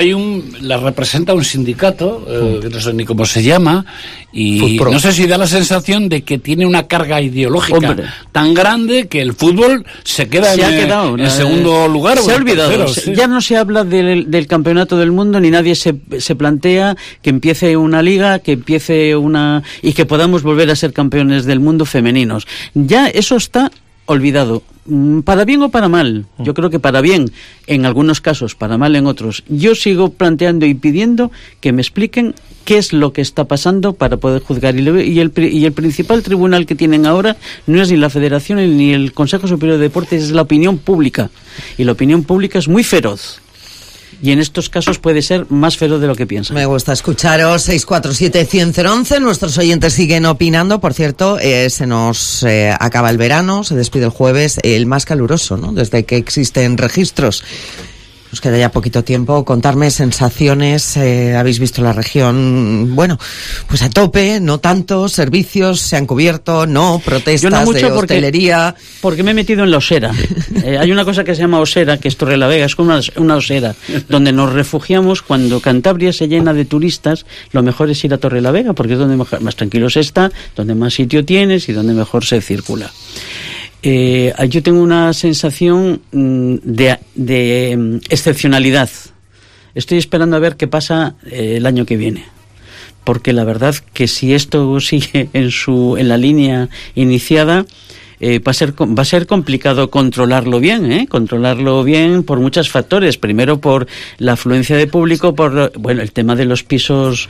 La representa un sindicato, que no sé ni cómo se llama, y no sé si da la sensación de que tiene una carga ideológica tan grande que el fútbol se queda en segundo lugar. Se ha olvidado. Tercero, ya no se habla del campeonato del mundo, ni nadie se plantea que empiece una liga, que empiece y que podamos volver a ser campeones del mundo femeninos. Ya eso está olvidado. Para bien o para mal. Yo creo que para bien en algunos casos, para mal en otros. Yo sigo planteando y pidiendo que me expliquen qué es lo que está pasando para poder juzgar. Y el principal tribunal que tienen ahora no es ni la Federación ni el Consejo Superior de Deportes, es la opinión pública. Y la opinión pública es muy feroz. Y en estos casos puede ser más feroz de lo que piensan. Me gusta escucharos. 647-100-011. Nuestros oyentes siguen opinando. Por cierto, se nos acaba el verano, se despide el jueves, el más caluroso, ¿no? Desde que existen registros. Nos queda ya poquito tiempo. Contarme sensaciones. Habéis visto la región, bueno, pues a tope, no tanto. Servicios se han cubierto, no. Protestas no mucho de hostelería. Porque me he metido en la osera. Hay una cosa que se llama osera, que es Torrelavega, es como una osera, donde nos refugiamos cuando Cantabria se llena de turistas. Lo mejor es ir a Torrelavega, porque es donde más tranquilo se está, donde más sitio tienes y donde mejor se circula. Yo tengo una sensación de excepcionalidad. Estoy esperando a ver qué pasa el año que viene, porque la verdad que si esto sigue en la línea iniciada, va a ser complicado controlarlo bien, por muchos factores. Primero por la afluencia de público, por el tema de los pisos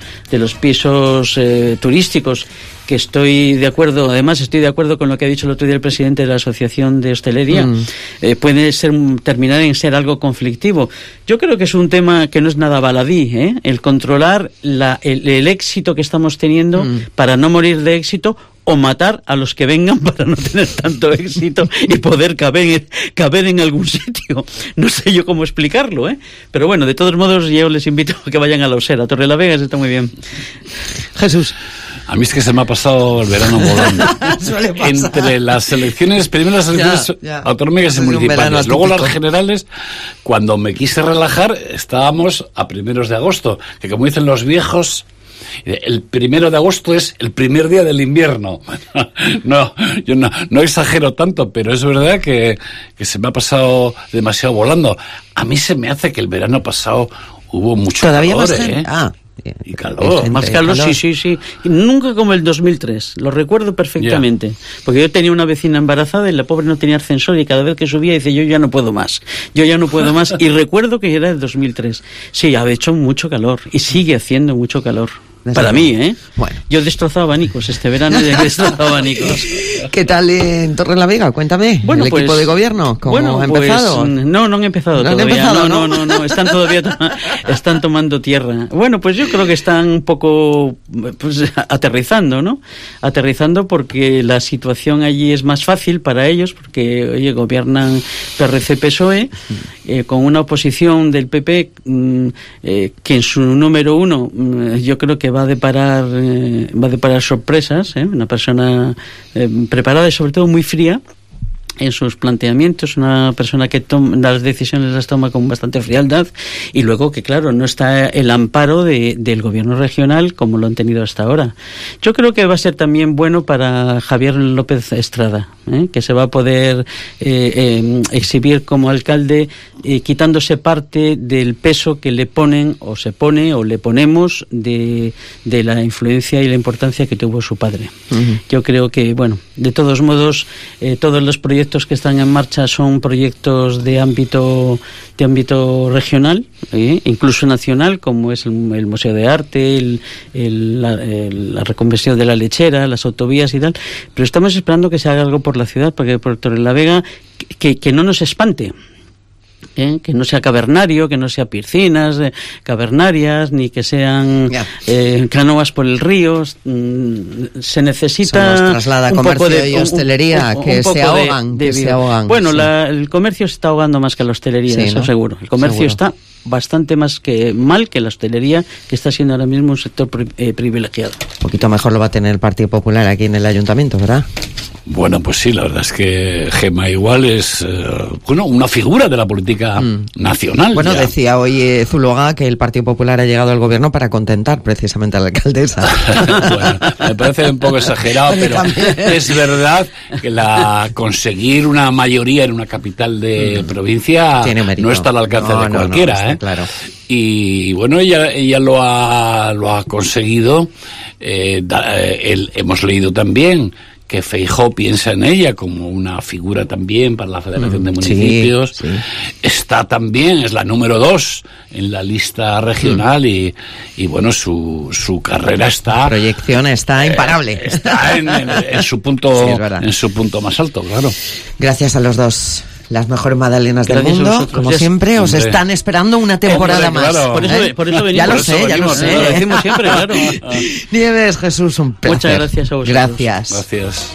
turísticos, que estoy de acuerdo con lo que ha dicho el otro día el presidente de la Asociación de Hostelería. Puede terminar en ser algo conflictivo. Yo creo que es un tema que no es nada baladí, el controlar el éxito que estamos teniendo para no morir de éxito, o matar a los que vengan para no tener tanto éxito y poder caber en algún sitio. No sé yo cómo explicarlo, pero bueno, de todos modos yo les invito a que vayan a la Osera. Torrelavega está muy bien. Jesús. A mí es que se me ha pasado el verano volando. Entre las elecciones, primero las elecciones autonómicas y municipales, luego las generales, cuando me quise relajar, estábamos a primeros de agosto, que como dicen los viejos, el 1 de agosto es el primer día del invierno. No, yo no exagero tanto, pero es verdad que se me ha pasado demasiado volando. A mí se me hace que el verano pasado hubo mucho calor, y calor. Más calor, sí. Nunca como el 2003, lo recuerdo perfectamente. Porque yo tenía una vecina embarazada y la pobre no tenía ascensor y cada vez que subía dice, yo ya no puedo más. Y recuerdo que era el 2003. Sí, ha hecho mucho calor y sigue haciendo mucho calor. Para mí, Bueno. Yo he destrozado abanicos este verano, abanicos. ¿Qué tal en Torrelavega? Cuéntame. Bueno, ¿El equipo de gobierno cómo ha empezado? No han empezado todavía. No, están todavía están tomando tierra. Bueno, pues yo creo que están un poco aterrizando, ¿no? Aterrizando porque la situación allí es más fácil para ellos, porque gobiernan PRC-PSOE, con una oposición del PP que en su número 1 yo creo que va a deparar sorpresas, una persona preparada y sobre todo muy fría en sus planteamientos, una persona que las decisiones las toma con bastante frialdad, y luego que claro, no está el amparo del gobierno regional como lo han tenido hasta ahora. Yo creo que va a ser también bueno para Javier López Estrada, que se va a poder exhibir como alcalde, quitándose parte del peso que le ponen o le ponemos de la influencia y la importancia que tuvo su padre. Yo creo que, bueno, de todos modos, todos los proyectos que están en marcha son proyectos de ámbito regional, incluso nacional, como es el Museo de Arte, la reconversión de la lechera, las autovías y tal, pero estamos esperando que se haga algo por la ciudad, porque por Torrelavega que no nos espante. Que no sea cavernario, que no sea piscinas cavernarias, ni que sean canoas por el río. Se necesita. Eso nos traslada a comercio y hostelería, que se ahogan. Bueno, el comercio se está ahogando más que la hostelería, eso ¿no? Seguro. El comercio está bastante más que mal que la hostelería, que está siendo ahora mismo un sector privilegiado. Un poquito mejor lo va a tener el Partido Popular aquí en el Ayuntamiento, ¿verdad? Bueno, pues sí, la verdad es que Gemma igual es una figura de la política nacional. Bueno, decía hoy Zuluaga que el Partido Popular ha llegado al gobierno para contentar precisamente a la alcaldesa. Bueno, me parece un poco exagerado, pero es verdad que conseguir una mayoría en una capital de provincia no está al alcance de cualquiera. No, claro. Y bueno, ella lo ha conseguido. Hemos leído también que Feijóo piensa en ella como una figura también para la Federación de Municipios. Sí. Está también, es la número 2 en la lista regional y bueno, su carrera está... La proyección está imparable. Está en su punto más alto, claro. Gracias a los dos. Las mejores magdalenas del mundo, como siempre, os están esperando una temporada más. Claro. Por eso venimos. Ya lo sé. Lo decimos siempre, claro. Nieves, Jesús, un placer. Muchas gracias a vosotros. Gracias.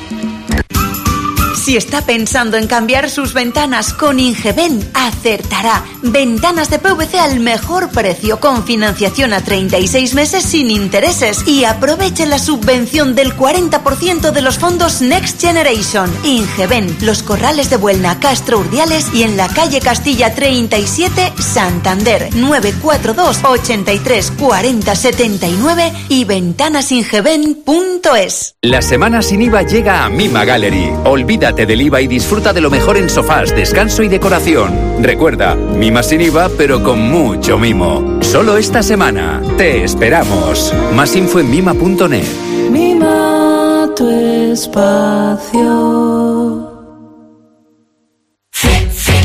Si está pensando en cambiar sus ventanas con Ingeben, acertará. Ventanas de PVC al mejor precio, con financiación a 36 meses sin intereses. Y aproveche la subvención del 40% de los fondos Next Generation. Ingeben, Los Corrales de Buelna, Castro Urdiales y en la calle Castilla 37, Santander. 942 83 40 79 y ventanasingeben.es. La semana sin IVA llega a Mima Gallery. Olvídate del IVA y disfruta de lo mejor en sofás, descanso y decoración. Recuerda, Mima sin IVA, pero con mucho mimo. Solo esta semana. Te esperamos. Más info en mima.net. Mima tu espacio.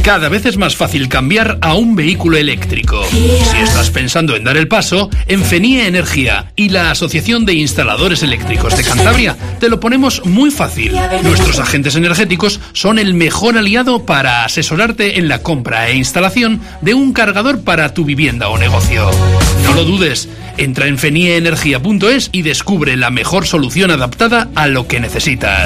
Cada vez es más fácil cambiar a un vehículo eléctrico. Si estás pensando en dar el paso, en Fenie Energía y la Asociación de Instaladores Eléctricos de Cantabria te lo ponemos muy fácil. Nuestros agentes energéticos son el mejor aliado para asesorarte en la compra e instalación de un cargador para tu vivienda o negocio. No lo dudes, entra en fenieenergia.es y descubre la mejor solución adaptada a lo que necesitas.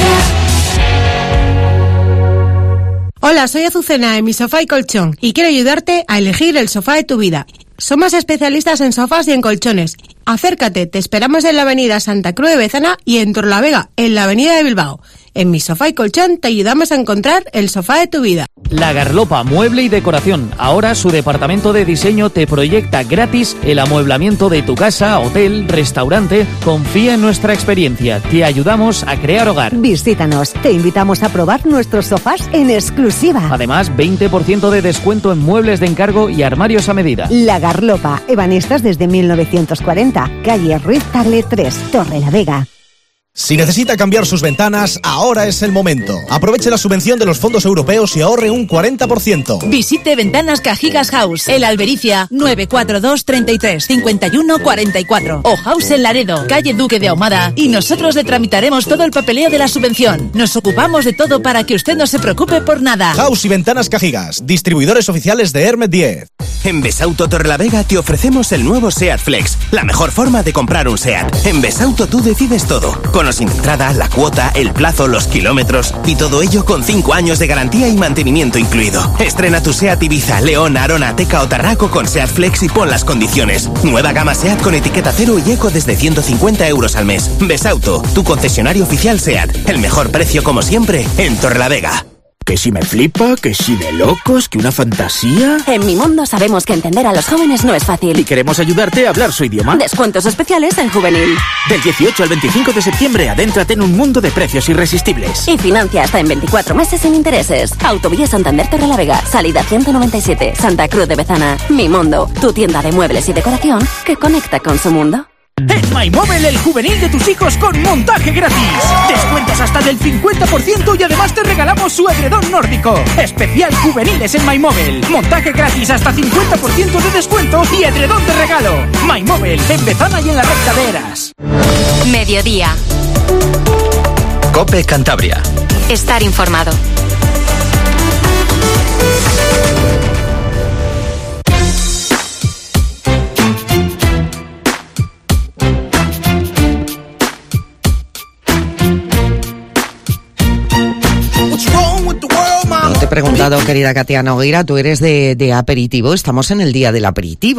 Hola, soy Azucena de Mi Sofá y Colchón y quiero ayudarte a elegir el sofá de tu vida. Somos especialistas en sofás y en colchones. Acércate, te esperamos en la avenida Santa Cruz de Bezana y en Torrelavega, en la avenida de Bilbao. En Mi Sofá y Colchón te ayudamos a encontrar el sofá de tu vida. La Garlopa Mueble y Decoración. Ahora su departamento de diseño te proyecta gratis el amueblamiento de tu casa, hotel, restaurante. Confía en nuestra experiencia. Te ayudamos a crear hogar. Visítanos. Te invitamos a probar nuestros sofás en exclusiva. Además, 20% de descuento en muebles de encargo y armarios a medida. La Garlopa. Ebanistas desde 1940. Calle Ruiz Tagle 3, Torrelavega. Si necesita cambiar sus ventanas, ahora es el momento. Aproveche la subvención de los fondos europeos y ahorre un 40%. Visite Ventanas Cajigas House, El Albericia, 942 33 51 44 o House en Laredo, calle Duque de Ahumada, y nosotros le tramitaremos todo el papeleo de la subvención. Nos ocupamos de todo para que usted no se preocupe por nada. House y Ventanas Cajigas, distribuidores oficiales de Hermet 10. En Besauto Torrelavega te ofrecemos el nuevo SEAT Flex, la mejor forma de comprar un SEAT. En Besauto tú decides todo. Sin entrada, la cuota, el plazo, los kilómetros y todo ello con 5 años de garantía y mantenimiento incluido. Estrena tu SEAT Ibiza, León, Arona, Teca o Tarraco con SEAT Flex y pon las condiciones. Nueva gama SEAT con etiqueta cero y eco desde 150 euros al mes. Besauto, tu concesionario oficial SEAT. El mejor precio como siempre en Torrelavega. Que si me flipa, que si de locos, que una fantasía. En Mi Mundo sabemos que entender a los jóvenes no es fácil. Y queremos ayudarte a hablar su idioma. Descuentos especiales en Juvenil. Del 18 al 25 de septiembre, adéntrate en un mundo de precios irresistibles. Y financia hasta en 24 meses sin intereses. Autovía Santander Torrelavega, salida 197, Santa Cruz de Bezana. Mi Mundo, tu tienda de muebles y decoración que conecta con su mundo. En MyMobile, el juvenil de tus hijos con montaje gratis. Descuentos hasta del 50% y además te regalamos su edredón nórdico. Especial juveniles en MyMobile. Montaje gratis hasta 50% de descuento y edredón de regalo. MyMobile, en Bezana y en la recta de Eras. Mediodía. COPE Cantabria. Estar informado. Te he preguntado, querida Katia Nogueira, tú eres de aperitivo, estamos en el día del aperitivo.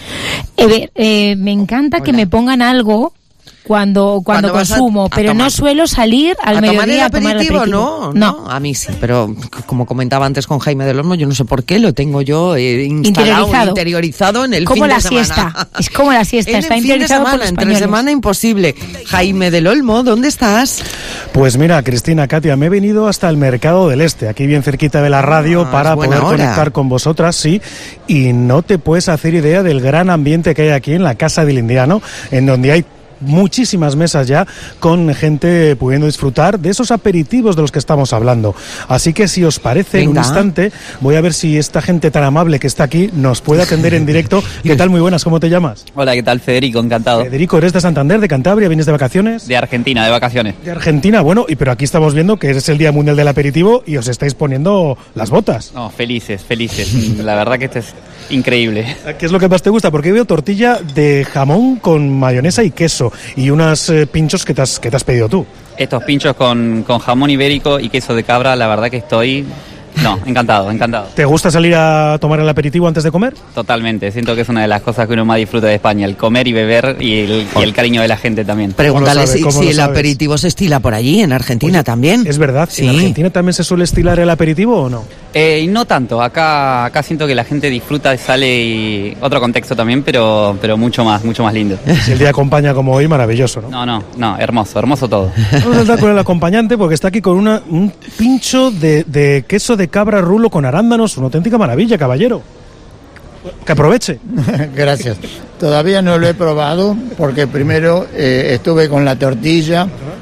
Me encanta que me pongan algo cuando consumo, pero no suelo salir al mediodía a tomar el aperitivo. No, a mí sí, pero como comentaba antes con Jaime del Olmo, yo no sé por qué lo tengo yo interiorizado en el como fin de la semana. Siesta. Es como la siesta, está interiorizado por los entre semana imposible. Jaime del Olmo, ¿dónde estás? Pues mira, Cristina, Katia, me he venido hasta el Mercado del Este, aquí bien cerquita de la radio, para poder conectar con vosotras, sí, y no te puedes hacer idea del gran ambiente que hay aquí en la Casa del Indiano, en donde hay muchísimas mesas ya con gente pudiendo disfrutar de esos aperitivos de los que estamos hablando. Así que si os parece, en un instante voy a ver si esta gente tan amable que está aquí nos puede atender en directo. ¿Qué tal? Muy buenas, ¿cómo te llamas? Hola, ¿qué tal? Federico, encantado. Federico, ¿eres de Santander, de Cantabria? ¿Vienes de vacaciones? De Argentina, de vacaciones. De Argentina, bueno, pero aquí estamos viendo que es el Día Mundial del Aperitivo y os estáis poniendo las botas. No, felices. La verdad que esto es increíble. ¿Qué es lo que más te gusta? Porque veo tortilla de jamón con mayonesa y queso y unos pinchos que te has pedido tú. Estos pinchos con jamón ibérico y queso de cabra, la verdad que estoy... No, encantado. ¿Te gusta salir a tomar el aperitivo antes de comer? Totalmente, siento que es una de las cosas que uno más disfruta de España, el comer y beber y el cariño de la gente también. Pregúntale si el aperitivo se estila por allí, en Argentina también. Es verdad, sí. ¿En Argentina también se suele estilar el aperitivo o no? No tanto, acá siento que la gente disfruta, sale y otro contexto también, pero mucho más lindo. Si el día acompaña como hoy, maravilloso, ¿no? No, hermoso todo. Vamos a estar con el acompañante porque está aquí con un pincho de queso de cabra rulo con arándanos, una auténtica maravilla, caballero. Que aproveche. Gracias. Todavía no lo he probado porque primero estuve con la tortilla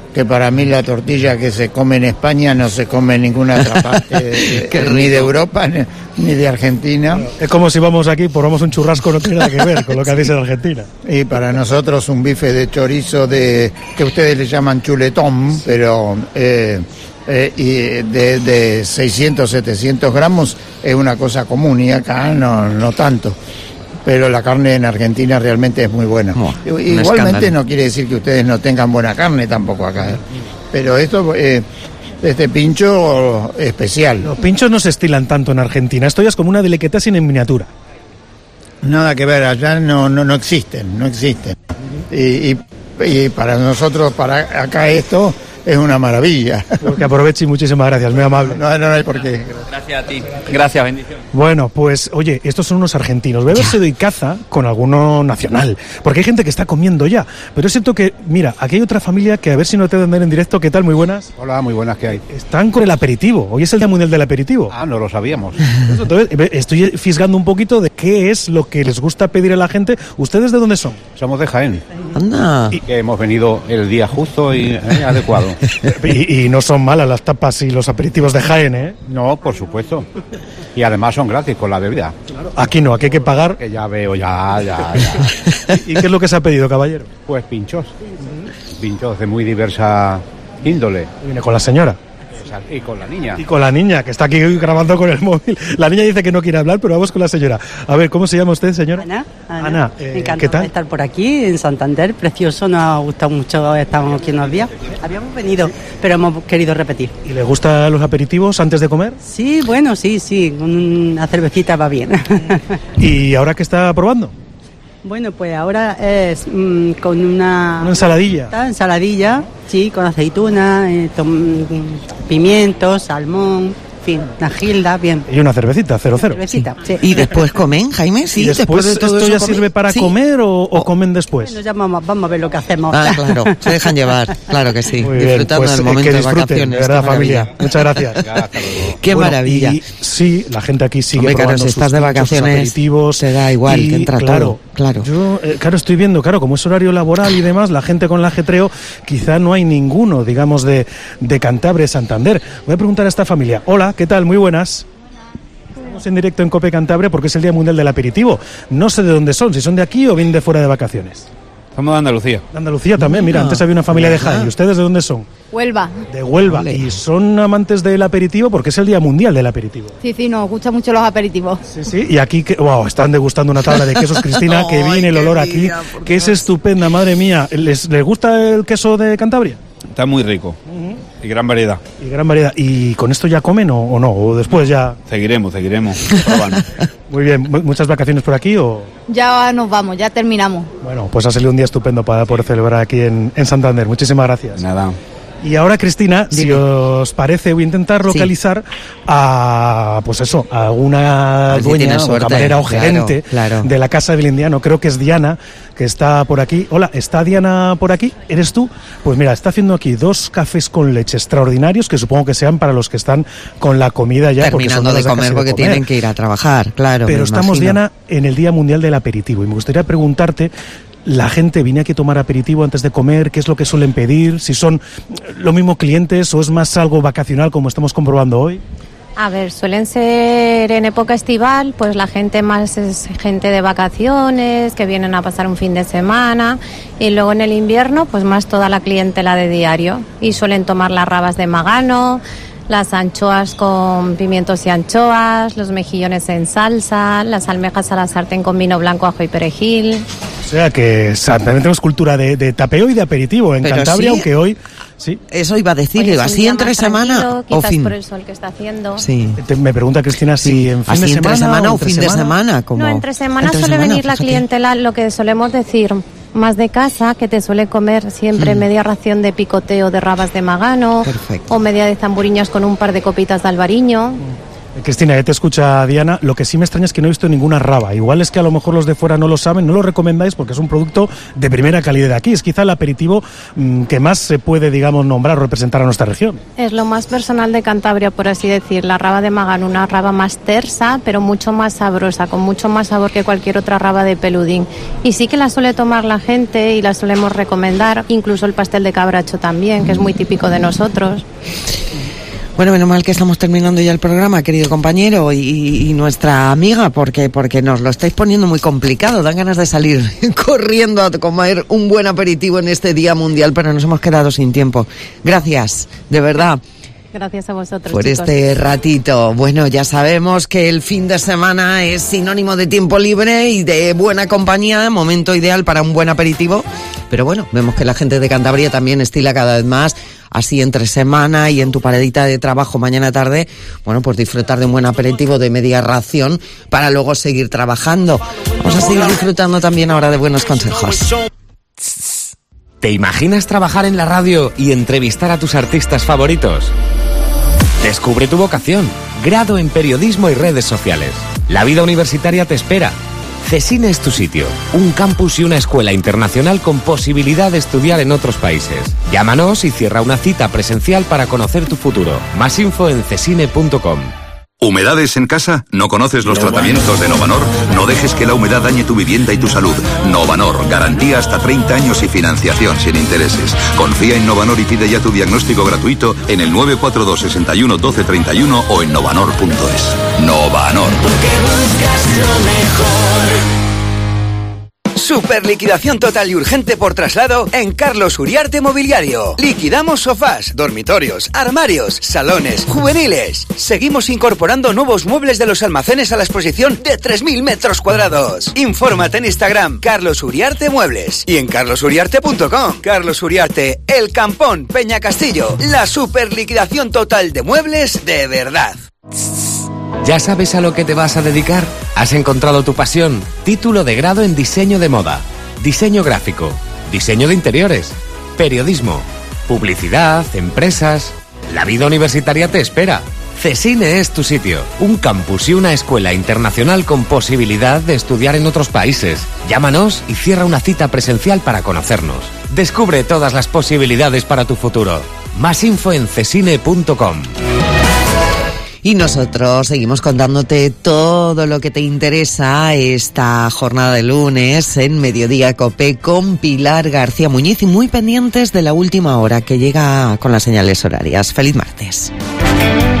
que para mí la tortilla que se come en España no se come en ninguna otra parte, ni de Europa ni de Argentina. Es como si vamos aquí, probamos un churrasco, no tiene nada que ver con lo que hacéis en Argentina. Y para nosotros un bife de chorizo que ustedes le llaman chuletón, pero y de 600, 700 gramos es una cosa común, y acá no tanto. Pero la carne en Argentina realmente es muy buena. Igualmente no quiere decir que ustedes no tengan buena carne tampoco acá. Pero esto, este pincho especial. Los pinchos no se estilan tanto en Argentina. Esto ya es como una delicatessen en miniatura. Nada que ver, allá no existen. Y para nosotros, para acá esto es una maravilla. Porque aproveche y muchísimas gracias, muy amable. No hay por qué. Gracias a ti. Gracias, bendición. Bueno, pues oye, estos son unos argentinos. Voy a ver si doy caza con alguno nacional, porque hay gente que está comiendo ya. Pero es cierto que, mira, aquí hay otra familia que a ver si no te dan en directo. ¿Qué tal? Muy buenas. Hola, muy buenas, ¿qué hay? Están con el aperitivo. Hoy es el Día Mundial del Aperitivo. Ah, no lo sabíamos. Entonces, estoy fisgando un poquito de qué es lo que les gusta pedir a la gente. ¿Ustedes de dónde son? Somos de Jaén. Anda. Y que hemos venido el día justo y adecuado. Y no son malas las tapas y los aperitivos de Jaén, ¿eh? No, por supuesto. Y además son gratis con la bebida. Claro. Aquí no, aquí hay que pagar. Que ya veo, ya. ¿Y qué es lo que se ha pedido, caballero? Pues pinchos. Pinchos de muy diversa índole. Viene con la señora. Y con la niña. Y con la niña, que está aquí grabando con el móvil. La niña dice que no quiere hablar, pero vamos con la señora. A ver, ¿cómo se llama usted, señora? Ana. ¿Qué tal? Estar por aquí, en Santander. Precioso, nos ha gustado mucho. Estamos aquí unos días. Habíamos venido, pero hemos querido repetir. ¿Y le gustan los aperitivos antes de comer? Sí, bueno, sí. Una cervecita va bien. ¿Y ahora qué está probando? Bueno, pues ahora es con una ensaladilla. Ensaladilla, sí, con aceituna, pimientos, salmón, en fin, una gilda, bien. Y una cervecita, 0-0. Cervecita, sí. ¿Y después comen, Jaime? Sí, ¿Y después de todo esto ya eso sirve para comer o comen después? Bueno, ya vamos a ver lo que hacemos. Ah, claro, se dejan llevar, claro que sí. Muy disfrutando bien, pues, del momento que de disfruten, vacaciones. de verdad, familia. Muchas gracias. Qué maravilla. Y sí, la gente aquí sigue Hombre, probando claro, si estás de vacaciones, aperitivos. te da igual, que entra claro, todo. Claro. Yo, estoy viendo, como es horario laboral y demás, la gente con el ajetreo, quizá no hay ninguno, digamos, de Cantabria, Santander. Voy a preguntar a esta familia. Hola, ¿qué tal? Muy buenas. Estamos en directo en COPE Cantabria porque es el Día Mundial del Aperitivo. No sé de dónde son, si son de aquí o vienen de fuera de vacaciones. Somos de Andalucía. De Andalucía también, mira, antes había una familia de Jaén. ¿Y ustedes de dónde son? Huelva. De Huelva. Vale. ¿Y son amantes del aperitivo? Porque es el Día Mundial del Aperitivo. Sí, nos gustan mucho los aperitivos. Sí. Y aquí, están degustando una tabla de quesos, Cristina, que viene el olor aquí, que es estupenda, madre mía. ¿Les gusta el queso de Cantabria? Está muy rico. Y gran variedad. ¿Y con esto ya comen o no? ¿O después ya...? Seguiremos probando. Muy bien. ¿Muchas vacaciones por aquí o...? Ya nos vamos, ya terminamos. Bueno, pues ha salido un día estupendo para poder celebrar aquí en Santander. Muchísimas gracias. Nada. Y ahora, Cristina, si os parece, voy a intentar localizar a alguna dueña o camarera o gerente de la Casa del Indiano. Creo que es Diana, que está por aquí. Hola, ¿está Diana por aquí? ¿Eres tú? Pues mira, está haciendo aquí 2 cafés con leche extraordinarios, que supongo que sean para los que están con la comida ya. Terminando de comer porque tienen que ir a trabajar, claro. Pero estamos, Diana, en el Día Mundial del Aperitivo y me gustaría preguntarte... La gente viene aquí a tomar aperitivo antes de comer, ¿qué es lo que suelen pedir? Si son lo mismo clientes o es más algo vacacional como estamos comprobando hoy. A ver, suelen ser en época estival, pues la gente más es gente de vacaciones, que vienen a pasar un fin de semana, y luego en el invierno, pues más toda la clientela de diario, y suelen tomar las rabas de magano, las anchoas con pimientos y anchoas, los mejillones en salsa, las almejas a la sartén con vino blanco, ajo y perejil. O sea que también tenemos cultura de tapeo y de aperitivo en Cantabria, aunque hoy... Sí. Eso iba a decir, así entre semana o fin. Por el sol que está haciendo. Sí. Me pregunta Cristina si en fin de semana entre semana o fin de semana. No, entre semana suele venir la clientela, lo que solemos decir... Más de casa, que te suele comer siempre media ración de picoteo de rabas de magano. Perfecto. O media de zamburiñas con un par de copitas de albariño. Cristina, te escucha Diana. Lo que sí me extraña es que no he visto ninguna raba. Igual es que a lo mejor los de fuera no lo saben, no lo recomendáis porque es un producto de primera calidad de aquí. Es quizá el aperitivo que más se puede, digamos, nombrar o representar a nuestra región. Es lo más personal de Cantabria, por así decir. La raba de Magán, una raba más tersa, pero mucho más sabrosa, con mucho más sabor que cualquier otra raba de peludín. Y sí que la suele tomar la gente y la solemos recomendar, incluso el pastel de cabracho también, que es muy típico de nosotros. Bueno, menos mal que estamos terminando ya el programa, querido compañero y nuestra amiga, porque nos lo estáis poniendo muy complicado. Dan ganas de salir corriendo a comer un buen aperitivo en este Día Mundial, pero nos hemos quedado sin tiempo. Gracias, de verdad. Gracias a vosotros, por chicos. Este ratito. Bueno, ya sabemos que el fin de semana es sinónimo de tiempo libre y de buena compañía, momento ideal para un buen aperitivo. Pero bueno, vemos que la gente de Cantabria también estila cada vez más, así entre semana y en tu paradita de trabajo mañana tarde, bueno, pues disfrutar de un buen aperitivo de media ración para luego seguir trabajando. Vamos a seguir disfrutando también ahora de buenos consejos. ¿Te imaginas trabajar en la radio y entrevistar a tus artistas favoritos? Descubre tu vocación. Grado en Periodismo y Redes Sociales. La vida universitaria te espera. CESINE es tu sitio. Un campus y una escuela internacional con posibilidad de estudiar en otros países. Llámanos y cierra una cita presencial para conocer tu futuro. Más info en cesine.com. ¿Humedades en casa? ¿No conoces los tratamientos de Novanor? No dejes que la humedad dañe tu vivienda y tu salud. Novanor, garantía hasta 30 años y financiación sin intereses. Confía en Novanor y pide ya tu diagnóstico gratuito en el 942 61 12 31 o en novanor.es. Novanor. Porque buscas lo mejor. Super liquidación total y urgente por traslado en Carlos Uriarte Mobiliario. Liquidamos sofás, dormitorios, armarios, salones, juveniles. Seguimos incorporando nuevos muebles de los almacenes a la exposición de 3.000 metros cuadrados. Infórmate en Instagram, Carlos Uriarte Muebles, y en carlosuriarte.com. Carlos Uriarte, El Campón, Peña Castillo. La super liquidación total de muebles de verdad. ¿Ya sabes a lo que te vas a dedicar? ¿Has encontrado tu pasión? Título de grado en diseño de moda, diseño gráfico, diseño de interiores, periodismo, publicidad, empresas. La vida universitaria te espera. CESINE es tu sitio. Un campus y una escuela internacional con posibilidad de estudiar en otros países. Llámanos y cierra una cita presencial para conocernos. Descubre todas las posibilidades para tu futuro. Más info en cesine.com. Y nosotros seguimos contándote todo lo que te interesa esta jornada de lunes en Mediodía Cope con Pilar García Muñiz y muy pendientes de la última hora que llega con las señales horarias. ¡Feliz martes!